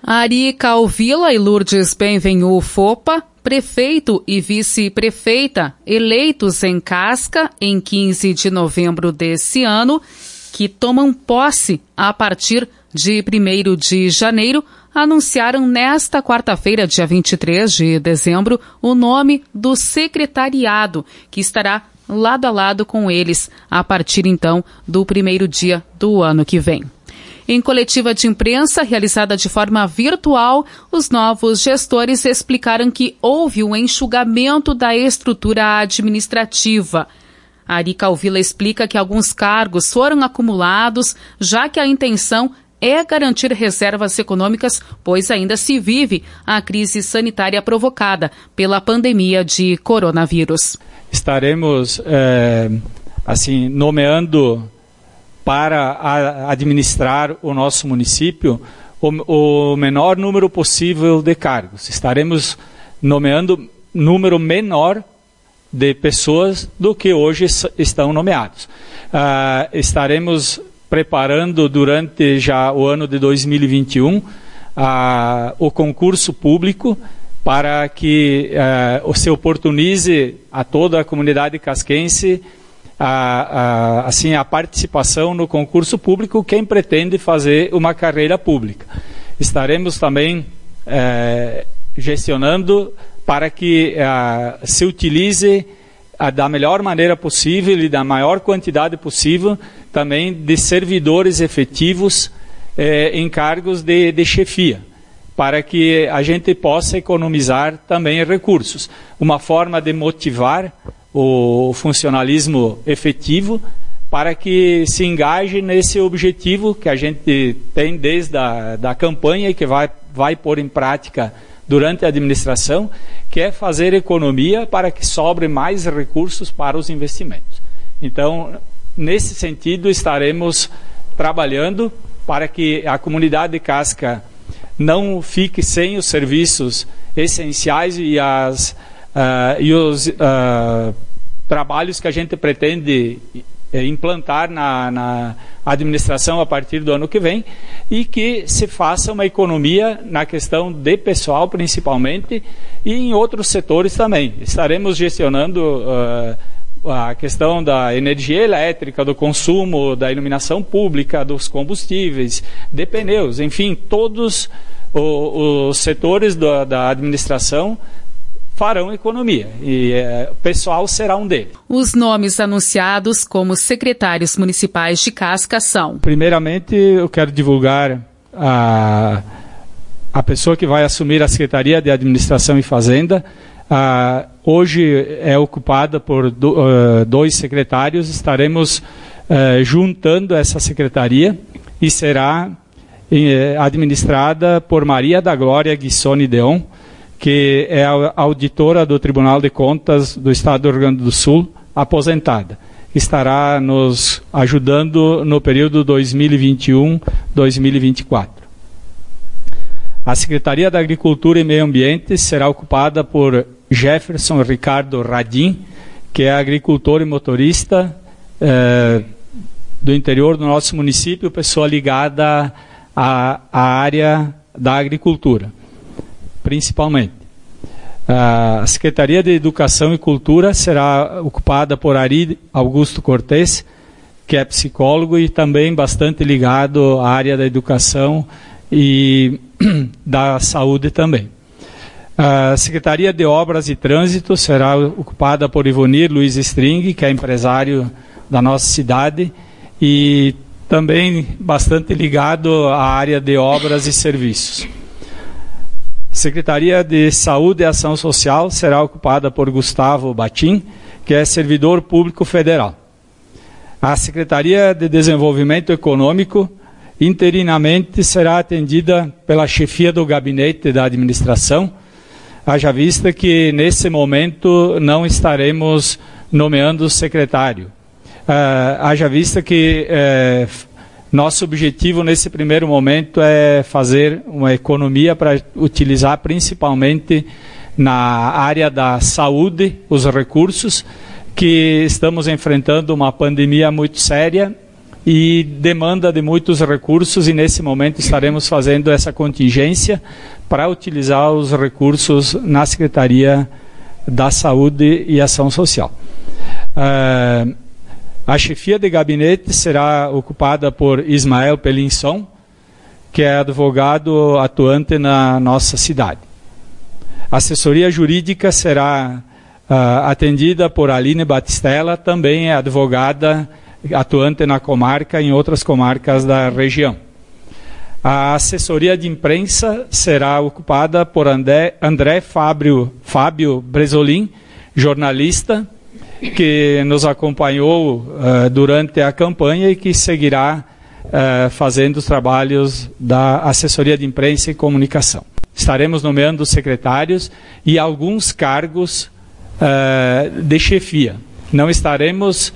Ari Calvila e Lourdes Benvenu Fopa, prefeito e vice-prefeita, eleitos em Casca em 15 de novembro desse ano, que tomam posse a partir de 1º de janeiro, anunciaram nesta quarta-feira, dia 23 de dezembro, o nome do secretariado, que estará lado a lado com eles a partir, então, do 1º dia do ano que vem. Em coletiva de imprensa realizada de forma virtual, os novos gestores explicaram que houve um enxugamento da estrutura administrativa. Ari Calvila explica que alguns cargos foram acumulados, já que a intenção é garantir reservas econômicas, pois ainda se vive a crise sanitária provocada pela pandemia de coronavírus. Estaremos, nomeando para administrar o nosso município o menor número possível de cargos. Estaremos nomeando número menor de pessoas do que hoje estão nomeados. Estaremos preparando durante já o ano de 2021 o concurso público para que se oportunize a toda a comunidade casquense a participação no concurso público, quem pretende fazer uma carreira pública. Estaremos também gestionando para que se utilize da melhor maneira possível e da maior quantidade possível também de servidores efetivos em cargos de chefia, para que a gente possa economizar também recursos. Uma forma de motivar o funcionalismo efetivo para que se engaje nesse objetivo que a gente tem desde a campanha e que vai pôr em prática durante a administração, que é fazer economia para que sobre mais recursos para os investimentos. Então, nesse sentido, estaremos trabalhando para que a comunidade de Casca não fique sem os serviços essenciais e os trabalhos que a gente pretende implantar na administração a partir do ano que vem, e que se faça uma economia na questão de pessoal principalmente e em outros setores também. Estaremos gestionando a questão da energia elétrica, do consumo, da iluminação pública, dos combustíveis, de pneus, enfim, todos os setores da administração farão economia, e o pessoal será um deles. Os nomes anunciados como secretários municipais de Casca são: primeiramente, eu quero divulgar a pessoa que vai assumir a Secretaria de Administração e Fazenda. Hoje é ocupada por dois secretários. Estaremos juntando essa secretaria e será administrada por Maria da Glória Guissoni Deon, que é a auditora do Tribunal de Contas do Estado do Rio Grande do Sul, aposentada. Estará nos ajudando no período 2021-2024. A Secretaria da Agricultura e Meio Ambiente será ocupada por Jefferson Ricardo Radim, que é agricultor e motorista do interior do nosso município, pessoa ligada à área da agricultura, principalmente. A Secretaria de Educação e Cultura será ocupada por Ari Augusto Cortes, que é psicólogo e também bastante ligado à área da educação e da saúde também. A Secretaria de Obras e Trânsito será ocupada por Ivonir Luiz String, que é empresário da nossa cidade e também bastante ligado à área de obras e serviços. Secretaria de Saúde e Ação Social será ocupada por Gustavo Batim, que é servidor público federal. A Secretaria de Desenvolvimento Econômico, interinamente, será atendida pela chefia do gabinete da administração, haja vista que, nesse momento, não estaremos nomeando secretário. Haja vista que nosso objetivo nesse primeiro momento é fazer uma economia para utilizar principalmente na área da saúde os recursos, que estamos enfrentando uma pandemia muito séria e demanda de muitos recursos, e nesse momento estaremos fazendo essa contingência para utilizar os recursos na Secretaria da Saúde e Ação Social. A chefia de gabinete será ocupada por Ismael Pelinson, que é advogado atuante na nossa cidade. A assessoria jurídica será atendida por Aline Batistella, também é advogada atuante na comarca e em outras comarcas da região. A assessoria de imprensa será ocupada por André Fábio Bresolin, jornalista, que nos acompanhou durante a campanha e que seguirá fazendo os trabalhos da assessoria de imprensa e comunicação. Estaremos nomeando secretários e alguns cargos de chefia. Não estaremos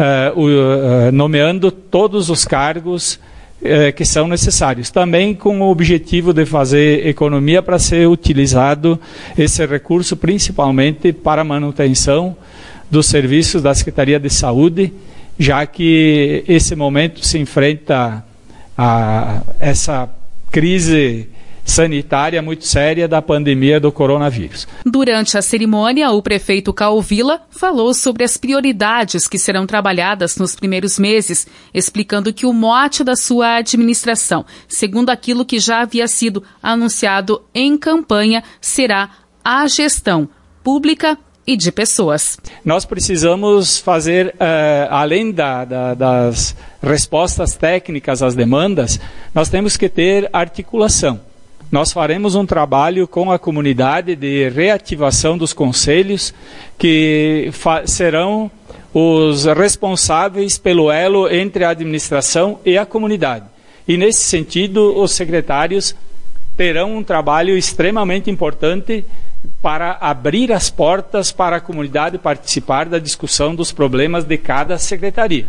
nomeando todos os cargos que são necessários, também com o objetivo de fazer economia para ser utilizado esse recurso principalmente para a manutenção dos serviços da Secretaria de Saúde, já que esse momento se enfrenta a essa crise sanitária muito séria da pandemia do coronavírus. Durante a cerimônia, o prefeito Caovilla falou sobre as prioridades que serão trabalhadas nos primeiros meses, explicando que o mote da sua administração, segundo aquilo que já havia sido anunciado em campanha, será a gestão pública e de pessoas. Nós precisamos fazer, além das respostas técnicas às demandas, nós temos que ter articulação. Nós faremos um trabalho com a comunidade de reativação dos conselhos, que serão os responsáveis pelo elo entre a administração e a comunidade. E, nesse sentido, os secretários terão um trabalho extremamente importante para abrir as portas para a comunidade participar da discussão dos problemas de cada secretaria.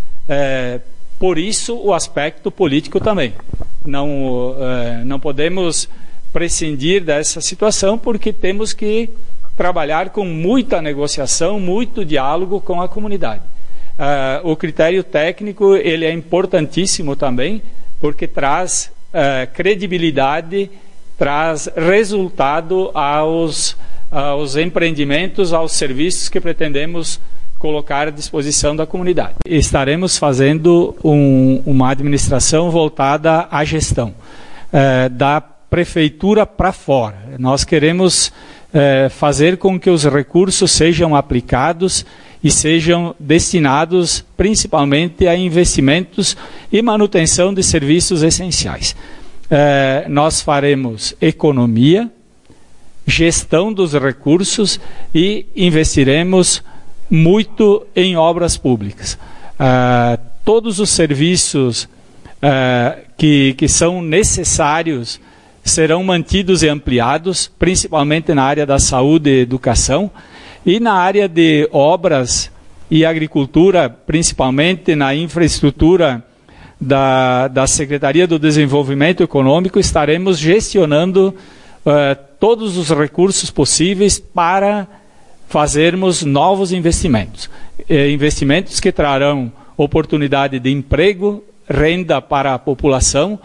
Por isso, o aspecto político também. Não podemos prescindir dessa situação, porque temos que trabalhar com muita negociação, muito diálogo com a comunidade. O critério técnico ele é importantíssimo também, porque traz credibilidade, traz resultado aos empreendimentos, aos serviços que pretendemos colocar à disposição da comunidade. Estaremos fazendo uma administração voltada à gestão, da prefeitura para fora. Nós queremos fazer com que os recursos sejam aplicados e sejam destinados principalmente a investimentos e manutenção de serviços essenciais. Nós faremos economia, gestão dos recursos e investiremos muito em obras públicas. Todos os serviços que são necessários serão mantidos e ampliados, principalmente na área da saúde e educação, e na área de obras e agricultura, principalmente na infraestrutura da Secretaria do Desenvolvimento Econômico, estaremos gestionando todos os recursos possíveis para fazermos novos investimentos. Investimentos que trarão oportunidade de emprego, renda para a população,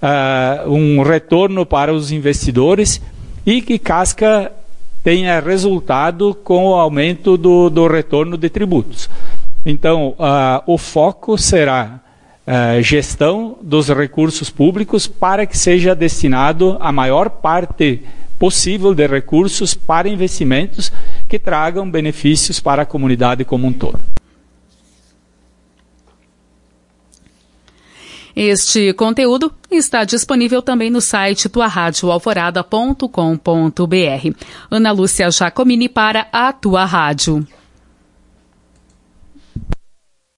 um retorno para os investidores e que Casca tenha resultado com o aumento do retorno de tributos. Então, o foco será gestão dos recursos públicos para que seja destinado a maior parte possível de recursos para investimentos que tragam benefícios para a comunidade como um todo. Este conteúdo está disponível também no site tuaradioalvorada.com.br. Ana Lúcia Giacomini para a Tua Rádio.